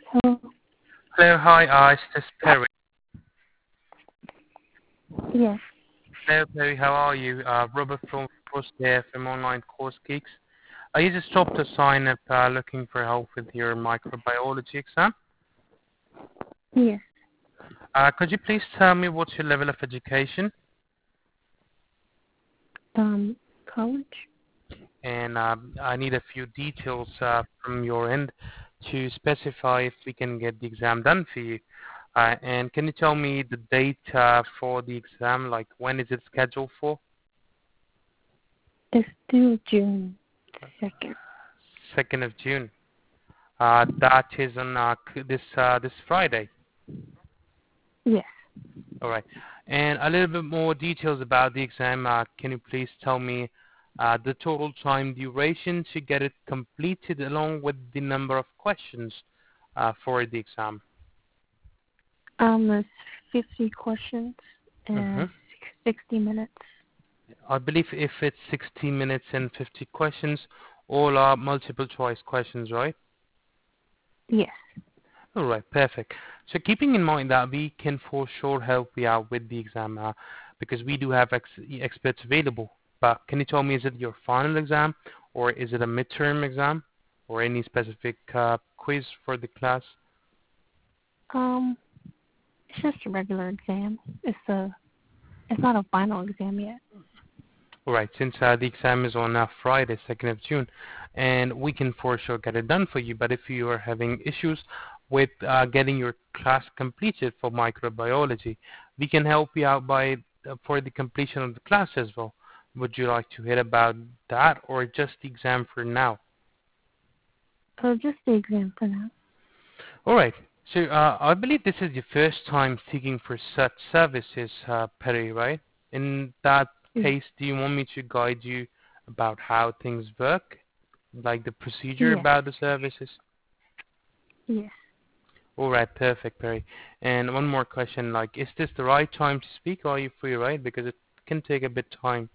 Hello. Hello, hi, this is Perry. Yes. Hello, Perry, how are you? Robert from Post here from Online Course Geeks. You just stopped to sign up looking for help with your microbiology exam. Yes. Could you please tell me what's your level of education? College. And I need a few details from your end to specify if we can get the exam done for you. And can you tell me the date for the exam, like when is it scheduled for? It's due June 2nd. 2nd of June. That is on this Friday. Yes. All right. And a little bit more details about the exam. Can you please tell me the total time duration to get it completed along with the number of questions for the exam? There's 50 questions hmm and 60 minutes. I believe if it's 60 minutes and 50 questions, all are multiple choice questions, right? Yes. All right, perfect. So keeping in mind that we can for sure help you out with the exam because we do have experts available. But can you tell me, is it your final exam or is it a midterm exam or any specific quiz for the class? Um, it's just a regular exam. It's not a final exam yet. All right, since the exam is on Friday, 2nd of June, and we can for sure get it done for you. But if you are having issues with getting your class completed for microbiology, we can help you out by for the completion of the class as well. Would you like to hear about that or just the exam for now? Just the exam for now. All right. So I believe this is your first time seeking for such services, Perry, right? In that Yes. case, do you want me to guide you about how things work, like the procedure Yes. about the services? Yes. All right, perfect, Perry. And one more question, like, is this the right time to speak, or are you free, right? Because it can take a bit time.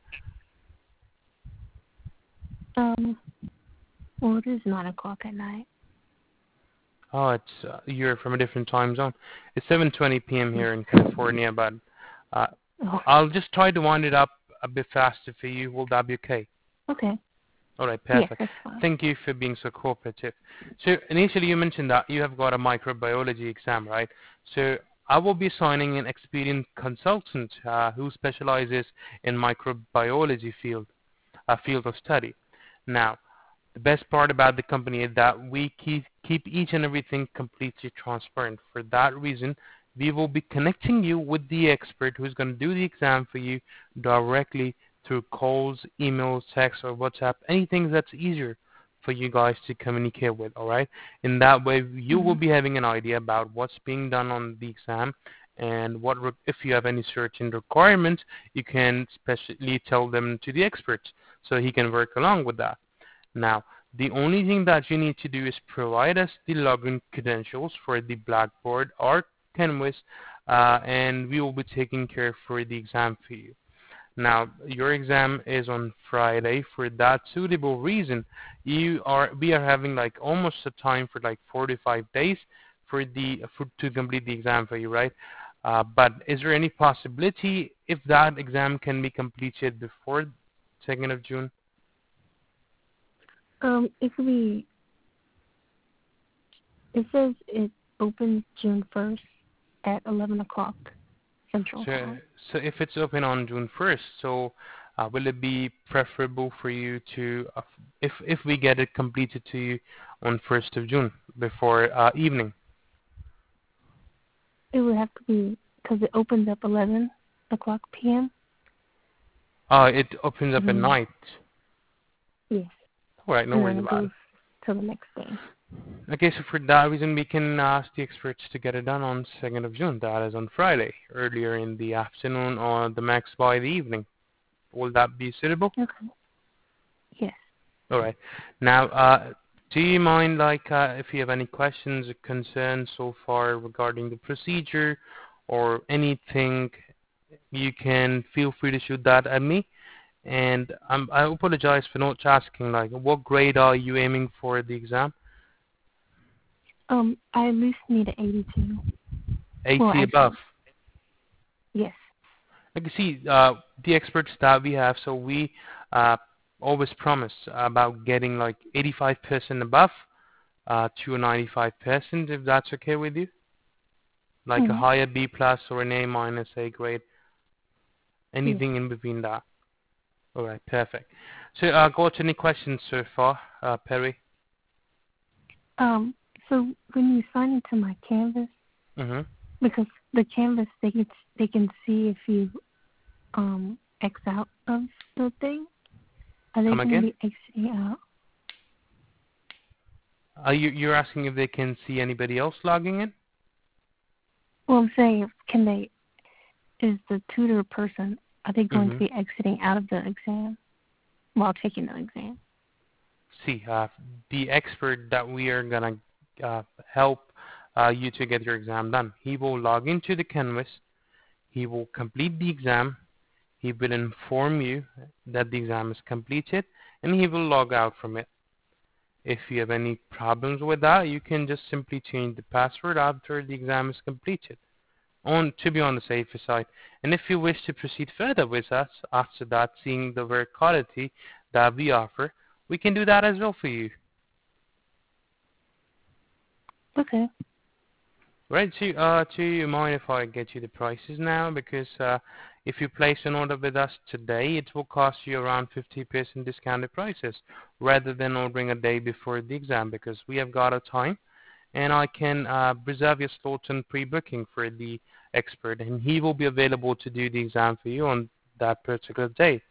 Um, well, it is 9 o'clock at night. Oh, it's you're from a different time zone. It's 7:20 p.m. here in California, but uh, Oh, I'll just try to wind it up a bit faster for you. Will that be okay? okay. All right, Yes, perfect. that's fine. Thank you for being so cooperative. So initially you mentioned that you have got a microbiology exam, right? So I will be assigning an experienced consultant who specializes in microbiology field of study. Now, the best part about the company is that we keep each and everything completely transparent. For that reason, we will be connecting you with the expert who's going to do the exam for you directly through calls, emails, text, or WhatsApp, anything that's easier for you guys to communicate with, all right? In that way, you will be having an idea about what's being done on the exam and if you have any certain requirements, you can specially tell them to the expert so he can work along with that. Now, the only thing that you need to do is provide us the login credentials for the Blackboard or Canvas, and we will be taking care for the exam for you. Now, your exam is on Friday. For that suitable reason, we are having like almost a time for like 45 days to complete the exam for you, right? But is there any possibility if that exam can be completed before 2nd of June? It could be. It says it opens June 1st at 11 o'clock Central So, Time. so if it's open on June 1st, so will it be preferable for you to, if we get it completed to you on 1st of June before evening? It would have to be because it opens up 11 o'clock p.m. It opens up at Mm-hmm. night. Yes, All right, no and then worries it about goes it. till the next day. Okay, so for that reason, we can ask the experts to get it done on 2nd of June. That is on Friday, earlier in the afternoon or the max by the evening. Will that be suitable? Okay. Yes. All right. Now, do you mind, like, if you have any questions or concerns so far regarding the procedure or anything, you can feel free to shoot that at me. And I apologize for not asking, like, what grade are you aiming for the exam? I at least need an 82. 80 Well, above. actually, yes. Like you see, the experts that we have, so we always promise about getting like 85% above to a 95%, if that's okay with you. Like a Mm-hmm. higher B plus or an A minus, A grade, Yes. anything in between that. All right, perfect. So, got any questions so far, Perry? So when you sign into my Canvas, Mm-hmm. because the Canvas they can see if you X out of the thing. Are they Come going to again? be Xing out? You're asking if they can see anybody else logging in? Well, I'm saying, is the tutor person, are they going to Mm-hmm. be exiting out of the exam while taking the exam? See, the expert that we are gonna help you to get your exam done. He will log into the Canvas. He will complete the exam. He will inform you that the exam is completed, and he will log out from it. If you have any problems with that, you can just simply change the password after the exam is completed, to be on the safer side. And if you wish to proceed further with us after that, seeing the work quality that we offer, we can do that as well for you. Okay. Right, so do you mind if I get you the prices now? Because if you place an order with us today, it will cost you around 50% discounted prices rather than ordering a day before the exam, because we have got a time and I can reserve your slot and pre-booking for the expert, and he will be available to do the exam for you on that particular day.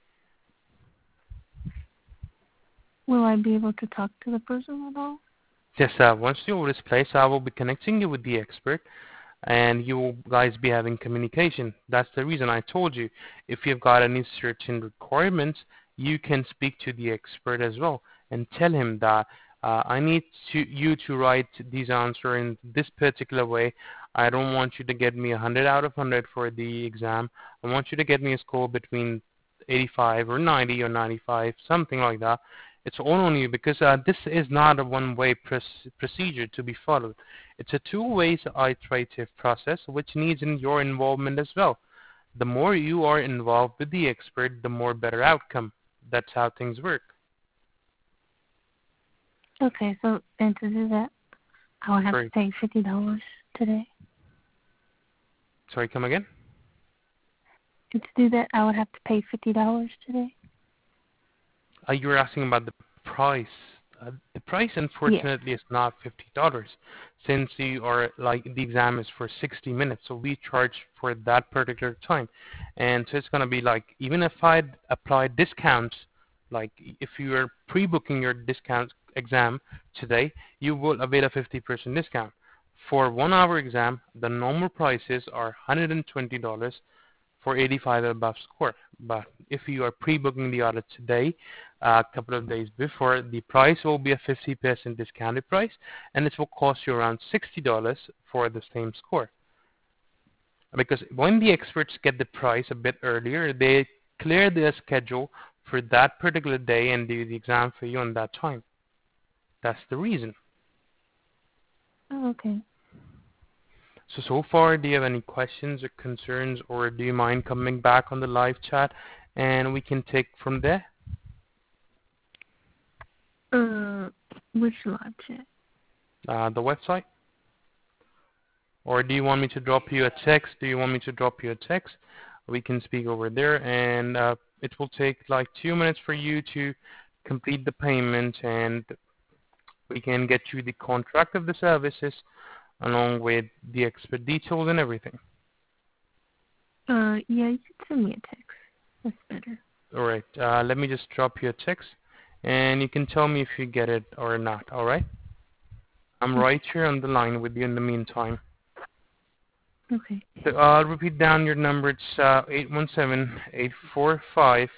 Will I be able to talk to the person at all? Yes, once the order is placed, I will be connecting you with the expert, and you will guys be having communication. That's the reason I told you. If you've got any certain requirements, you can speak to the expert as well and tell him that I need you to write these answers in this particular way. I don't want you to get me 100 out of 100 for the exam. I want you to get me a score between 85 or 90 or 95, something like that. It's all on you, because this is not a one-way procedure to be followed. It's a two-way iterative process which needs your involvement as well. The more you are involved with the expert, the more better outcome. That's how things work. Okay, so and to do that, I will have to Sorry, pay $50 today. sorry, come again? And to do that, I would have to pay $50 today. You were asking about the price. The price, Yes. unfortunately, is not $50, since you are like the exam is for 60 minutes, so we charge for that particular time, and so it's gonna be like, even if I apply discounts, like if you are pre-booking your discount exam today, you will avail a 50% discount. For 1 hour exam, the normal prices are $120 for 85 and above score. But if you are pre-booking the order today, a couple of days before, the price will be a 50% discounted price, and it will cost you around $60 for the same score. Because when the experts get the price a bit earlier, they clear their schedule for that particular day and do the exam for you on that time. That's the reason. Oh, okay. So far, do you have any questions or concerns, or do you mind coming back on the live chat and we can take from there? Which live chat? The website? Or do you want me to drop you a text? Do you want me to drop you a text? We can speak over there, and it will take like 2 minutes for you to complete the payment, and we can get you the contract of the services along with the expert details and everything. Yeah, you can send me a text. That's better. Alright, let me just drop you a text, and you can tell me if you get it or not, alright? I'm right here on the line with you in the meantime. Okay. So I'll repeat down your number. It's 817-845-1469,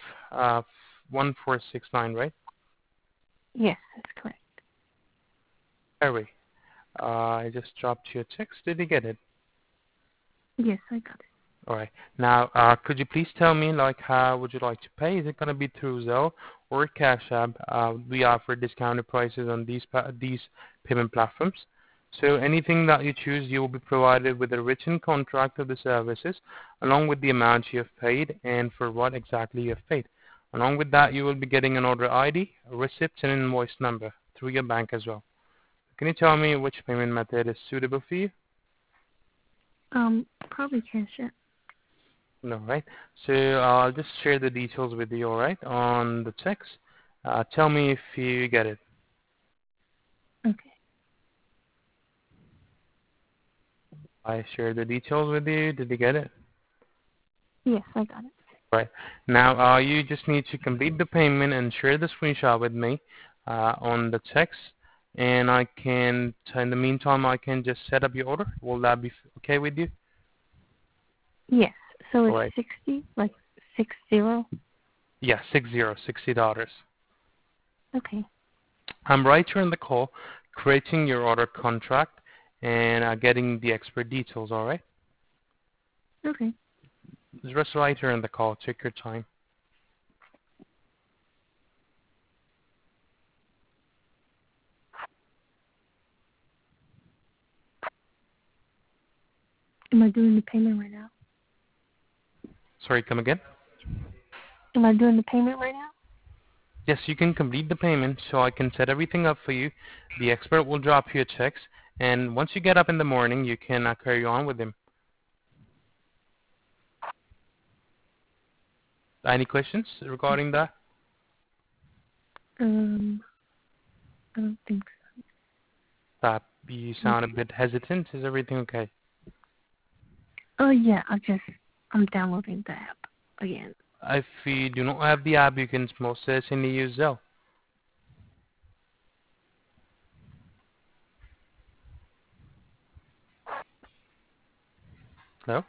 right? Yes, that's correct. Harry, I just dropped you a text. Did you get it? Yes, I got it. All right. Now, could you please tell me, like, how would you like to pay? Is it going to be through Zelle or Cash App? We offer discounted prices on these payment platforms. So anything that you choose, you will be provided with a written contract of the services, along with the amount you have paid and for what exactly you have paid. Along with that, you will be getting an order ID, a receipt, and an invoice number through your bank as well. Can you tell me which payment method is suitable for you? Probably cash it. No, right? So I'll just share the details with you, all right, on the text. Tell me if you get it. Okay. I shared the details with you. Did you get it? Yes, I got it. Right. Now, you just need to complete the payment and share the screenshot with me on the text. And I can, in the meantime, I can just set up your order. Will that be okay with you? Yes. So All it's right. 60, like 60? Yeah, $60. Okay. I'm right here in the call, creating your order contract and getting the expert details, all right? Okay. Just right here in the call. Take your time. Am I doing the payment right now? Sorry, come again? Am I doing the payment right now? Yes, you can complete the payment so I can set everything up for you. The expert will drop you a text, and once you get up in the morning, you can carry on with him. Any questions regarding that? I don't think You so. sound a bit hesitant. Is everything okay? Oh, yeah, I'm downloading the app again. If you do not have the app, you can most certainly use Zelle. Hello?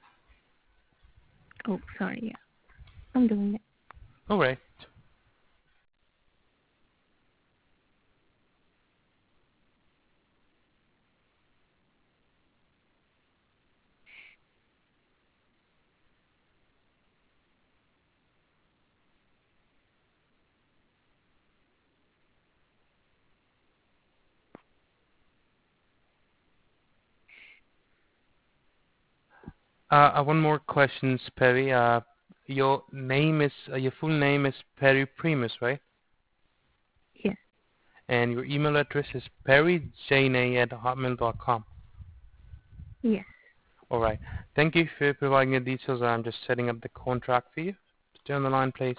Oh, sorry, yeah. I'm doing it. All right. One more question, Perry. Your name is your full name is Perry Primus, right? Yes. And your email address is perryjna@hotmail.com. Yes. All right. Thank you for providing the details. I'm just setting up the contract for you. Stay on the line, please.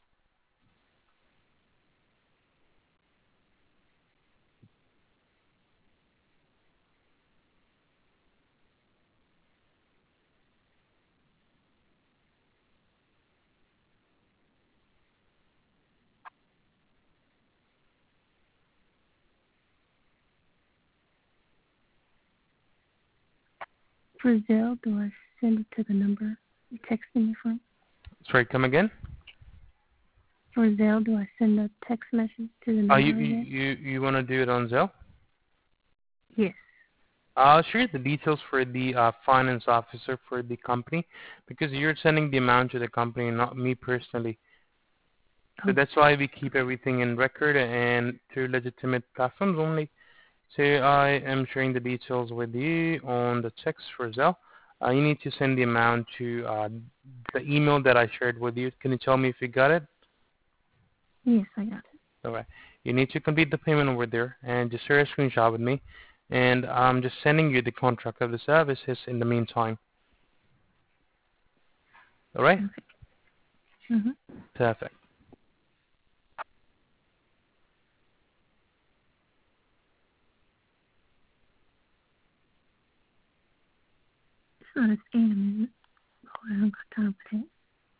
For Zelle, do I send it to the number you texted me from? Sorry, come again? For Zelle, do I send a text message to the number again? You want to do it on Zelle? Yes. I'll share the details for the finance officer for the company because you're sending the amount to the company, not me personally. So Oh, that's why we keep everything in record and through legitimate platforms only. So I am sharing the details with you on the text for Zelle. You need to send the amount to the email that I shared with you. Can you tell me if you got it? yes, I got it. All right. You need to complete the payment over there and just share a screenshot with me. And I'm just sending you the contract of the services in the meantime. All right? Okay. Mm-hmm. Perfect. It's not a scam, is it? Oh, I don't got time for that.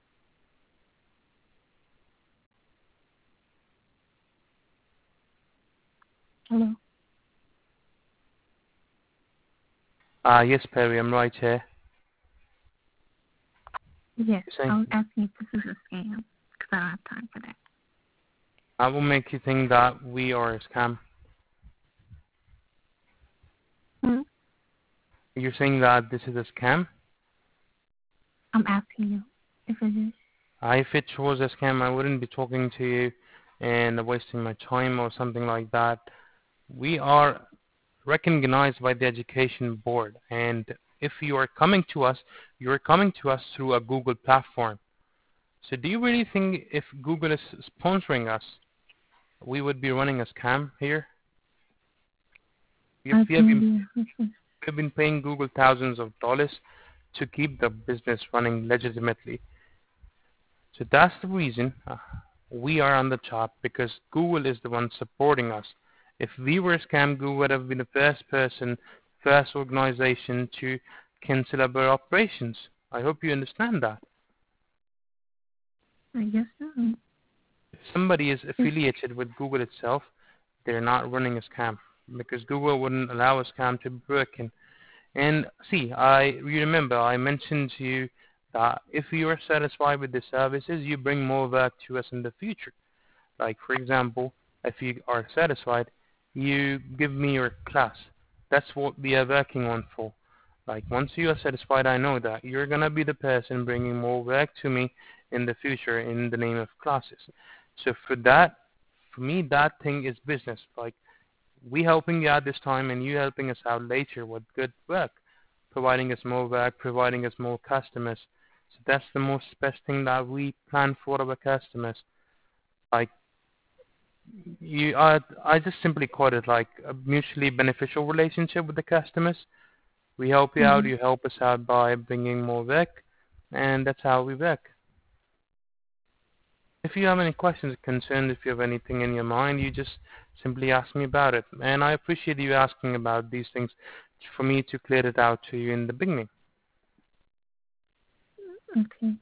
Hello? Yes, Perry, I'm right here. Yes, You're saying I was asking if this is a scam, because I don't have time for that. I will make you think that we are a scam. Hmm? You're saying that this is a scam? I'm asking you if it is. If it was a scam, I wouldn't be talking to you and wasting my time or something like that. We are recognized by the education board. And if you are coming to us, you are coming to us through a Google platform. So do you really think if Google is sponsoring us, we would be running a scam here? I have We no have been, idea. we have been paying Google thousands of dollars to keep the business running legitimately. So that's the reason we are on the top, because Google is the one supporting us. If we were a scam, Google would have been the first person, first organization to cancel our operations. I hope you understand that. I guess so. If somebody is affiliated with Google itself, they're not running a scam, because Google wouldn't allow a scam to be broken. And see, you remember I mentioned to you that if you are satisfied with the services, you bring more work to us in the future. Like, for example, if you are satisfied, you give me your class. That's what we are working on for. Like, once you are satisfied, I know that you're going to be the person bringing more work to me in the future in the name of classes. So for me, that thing is business. Like, we helping you out this time and you helping us out later with good work, providing us more work, providing us more customers. So that's the most best thing that we plan for our customers. Like, I just simply call it like a mutually beneficial relationship with the customers. We help you out, Mm-hmm. you help us out by bringing more work, and that's how we work. If you have any questions or concerns, if you have anything in your mind, you just simply ask me about it. And I appreciate you asking about these things for me to clear it out to you in the beginning. Okay.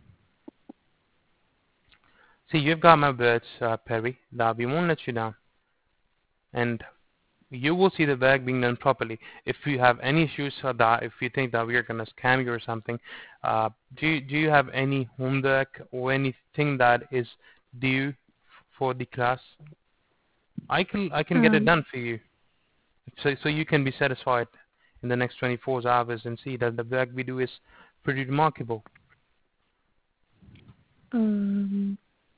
See, you've got my words, Perry, that we won't let you down. And you will see the work being done properly. If you have any issues or that, if you think that we are going to scam you or something, do you have any homework or anything that is due for the class? I can get it Um, done for you, so you can be satisfied in the next 24 hours and see that the work we do is pretty remarkable. um,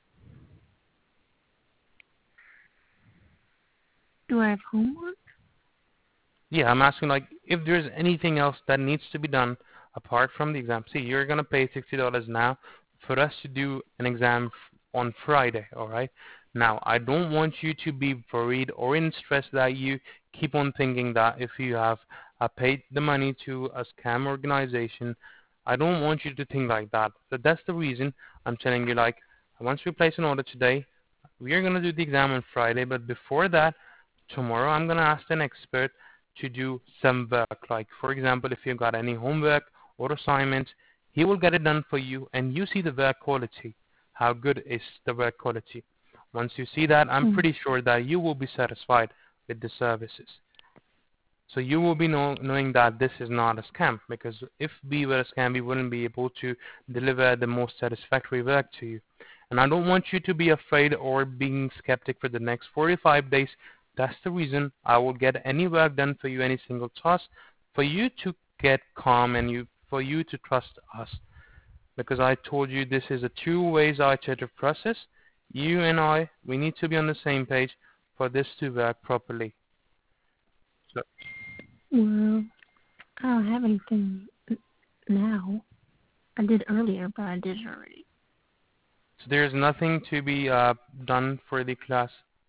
do I have homework? Yeah, I'm asking, like, if there's anything else that needs to be done apart from the exam. See, you're gonna pay $60 now for us to do an exam on Friday, all right? Now, I don't want you to be worried or in stress that you keep on thinking that if you have paid the money to a scam organization, I don't want you to think like that. So that's the reason I'm telling you, like, once we place an order today, we are gonna do the exam on Friday, but before that, tomorrow I'm gonna ask an expert to do some work. Like, for example, if you've got any homework or assignment, he will get it done for you, and you see the work quality. How good is the work quality? Once you see that, I'm Mm. pretty sure that you will be satisfied with the services. So you will be knowing that this is not a scam, because if we were a scam, we wouldn't be able to deliver the most satisfactory work to you. And I don't want you to be afraid or being skeptic for the next 45 days. That's the reason I will get any work done for you, any single task, for you to get calm and for you to trust us. Because I told you this is a two-way iterative process. You and I, we need to be on the same page for this to work properly. So Well, I don't have anything now. I did earlier, but I did it already. So there's nothing to be done for the class,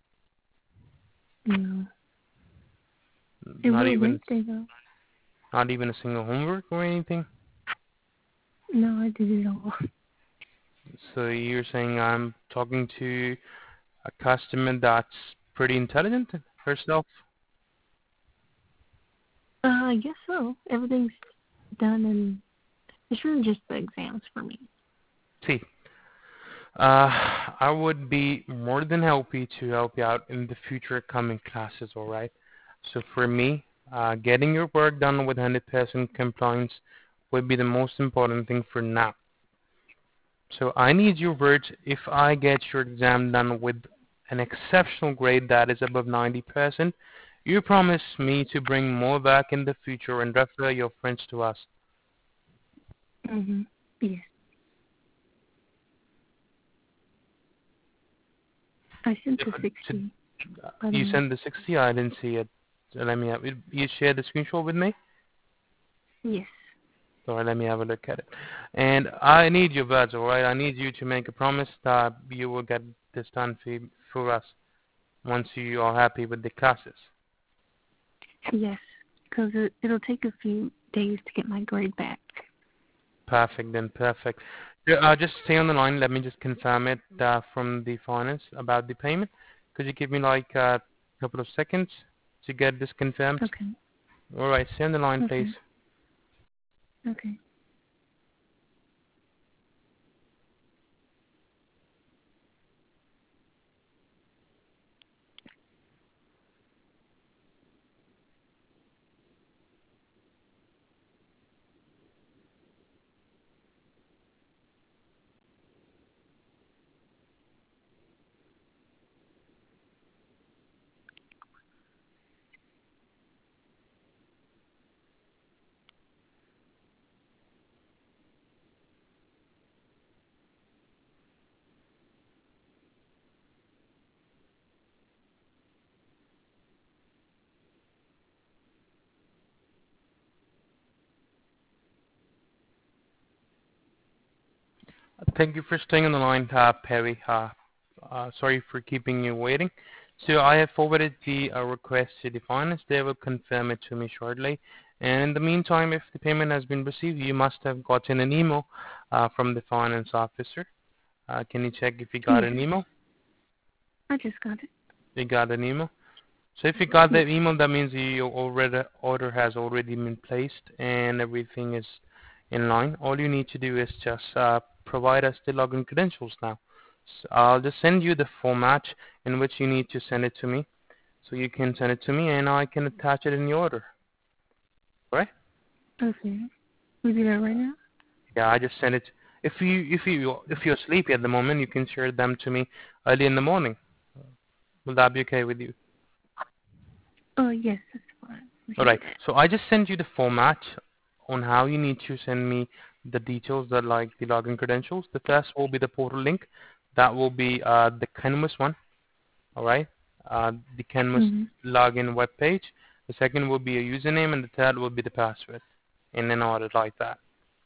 No. It not will even Wednesday though. not even a single homework or anything. No, I did it all. So you're saying I'm talking to a customer that's pretty intelligent herself? I guess so. Everything's done, and it's really just the exams for me. See, I would be more than happy to help you out in the future coming classes, alright? So for me, getting your work done with 100% compliance would be the most important thing for now. So I need your words. If I get your exam done with an exceptional grade that is above 90%, you promise me to bring more back in the future and refer your friends to us. Mhm. Yes. I sent the So 60. By the you way. sent the 60? I didn't see it. let me have you share the screenshot with me. Yes. All right, let me have a look at it. And I need your words, all right? I need you to make a promise that you will get this done for us once you are happy with the classes. Yes. Because it'll take a few days to get my grade back. Perfect, then perfect. Just stay on the line. Let me just confirm it from the finance about the payment. Could you give me like a couple of seconds to get this confirmed? Okay. All right, stay on the line, Okay. please. Okay. Thank you for staying on the line, Perry. Sorry for keeping you waiting. So I have forwarded the request to the finance. They will confirm it to me shortly. And in the meantime, if the payment has been received, you must have gotten an email from the finance officer. Can you check if you got Yes. an email? I just got it. You got an email? So if you got the Yes. email, that means your order has already been placed and everything is in line. All you need to do is just provide us the login credentials now. So I'll just send you the format in which you need to send it to me. So you can send it to me and I can attach it in the order. Right? Okay. We do that right now? Yeah, I just send it. If you're sleepy at the moment, you can share them to me early in the morning. Will that be okay with you? Oh, yes, that's fine. We can do Alright, that. so I just sent you the format on how you need to send me the details that like the login credentials. The first will be the portal link. That will be the Canvas one. Alright, the Canvas Mm-hmm. login web page. The second will be a username and the third will be the password. In an order like that.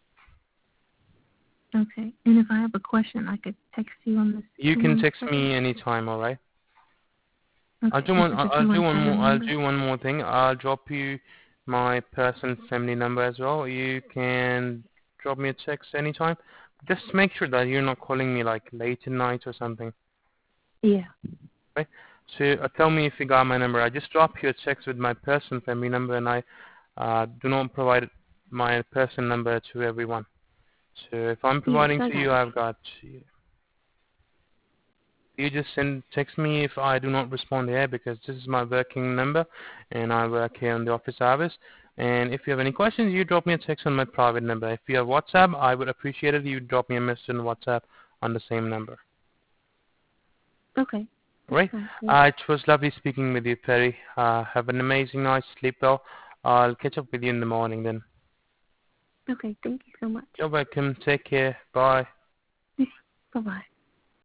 Okay. And if I have a question, I could text you on this You same can number? text me anytime, alright? I'll Okay. do Is one. it the I'll do one more. 217 I'll number? do one more thing. I'll drop you my personal family number as well. You can drop me a text anytime. Just make sure that you're not calling me like late at night or something. Yeah. Right? So tell me if you got my number. I just drop you a text with my personal family number, and I do not provide my personal number to everyone. So if I'm Yes, providing I to got you, it. I've got. You just text me if I do not respond here because this is my working number and I work here in the office hours. And if you have any questions, you drop me a text on my private number. If you have WhatsApp, I would appreciate it. You drop me a message on WhatsApp on the same number. Okay. All That right? sounds good. It was lovely speaking with you, Perry. Have an amazing night. Sleep well. I'll catch up with you in the morning then. Okay. Thank you so much. You're welcome. Take care. Bye. Bye-bye.